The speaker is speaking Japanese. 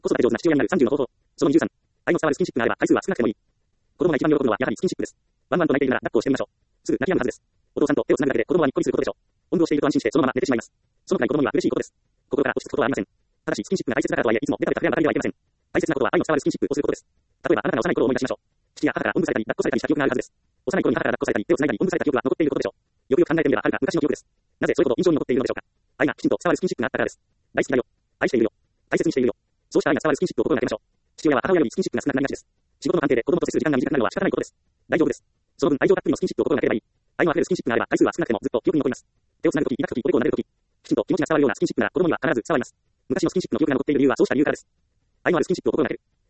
子育て上手な父親になる30の方法。その23。愛の伝わるスキンシップがあれば回数は少なくてもいい。子供が一番喜ぶのはやはりスキンシップです。ワンワンと泣いているなら抱っこをしてみましょう。すぐ泣き止むはずです。お父さんと手をつなぐだけで子供はにっこりすることでしょう。おんぶをしていると安心してそのまま寝てしまいます。そのくらい子供には嬉しいことです。心から落ち着くことはありません。ただしスキンシップが大切だからとはいえいつもベタベタ触れ合うばかりではいけません。大切なことは愛の伝わるスキンシップをすることです。例えばあなたの幼い頃を思い出しましょう。父や母からおんぶされたり抱っこされたりした記憶があるはずです。幼い頃に母から抱っこされたり手をつないだりおんぶされた記憶は残っていることでしょう。よくよく考えてみればはるか昔の記憶です。なぜそういうこと印象に残っているのでしょうか。愛がきちんと伝わるスキンシップがあったからです。大好きだよ。愛しているよ。大切にしているよ。そうした愛が伝わるスキンシップを心がけましょう。父親は母親よりスキンシップが少なくなりがちです。仕事の関係で子供と接する時間が短くなるのは仕方ないことです。大丈夫です。その分愛情たっぷりのスキンシップを心がければいい。愛のあふれるスキンシップがあれば回数は少なくてもずっと記憶に残ります。手をつなぐとき、抱くとき、おでこを撫でるとき、きちんと気持ちが伝わるようなスキンシップなら子供には必ず伝わります。昔のスキンシップの記憶が残っている理由はそうした理由からです。愛のあるスキンシップを心がける。